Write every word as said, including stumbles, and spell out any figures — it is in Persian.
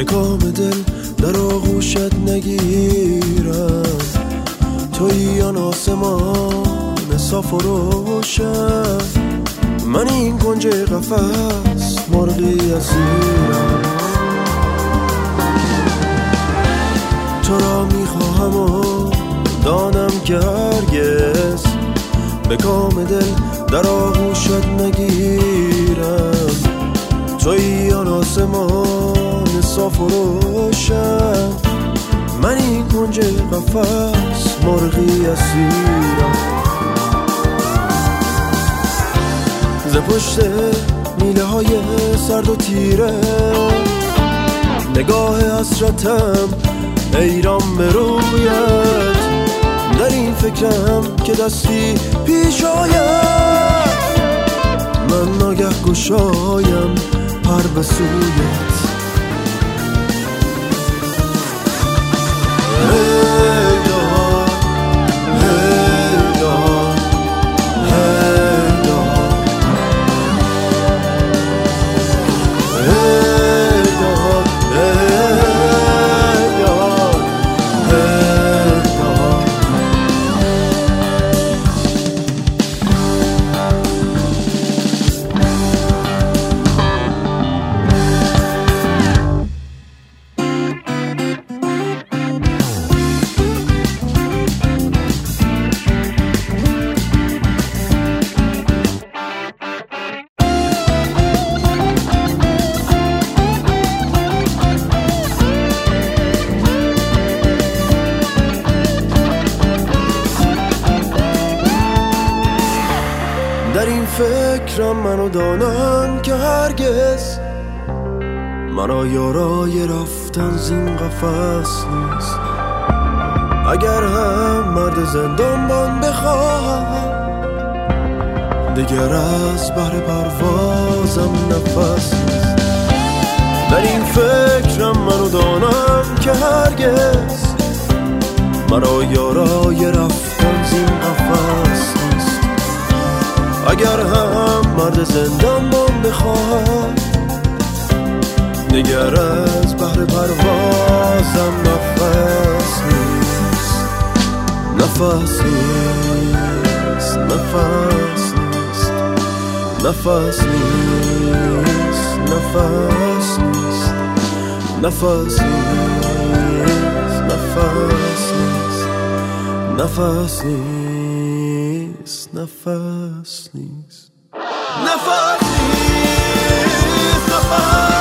به کام دل در آغوشت نگیرم، تویی آن آسمان صاف و روشن، من این کنج قفس مرغی اسیرم. تو را میخواهم و دانم که هرگز به کام دل در آغوشت نگیرم، تویی آن آسمان صاف و روشن، من این کنج قفس مرغی اسیرم. ز پشت میله های سرد و تیره نگاه حسرتم حیران به رویت، در این فکرم که دستی پیش آید، من ناگه گشایم پر به سویت. در این فکرم منو دانم که هرگز مرا یارای رفتن زین قفس نیست. اگر هم مرد زندانبان بخواهم، دیگر از بحر پروازم نفس نیست. در این فکرم منو دانم که هرگز مرا یارای رفتن زین قفس نیست. اگر هم مرد زندانبان بخواهم، دیگر از بحر پروازم نفس نیست. نفس نیست، نفس نیست، نفس نیست، نفس نیست، نفس نیست، نفس نیست، نفس نیست، نفس نیست، نفس نیست، نفس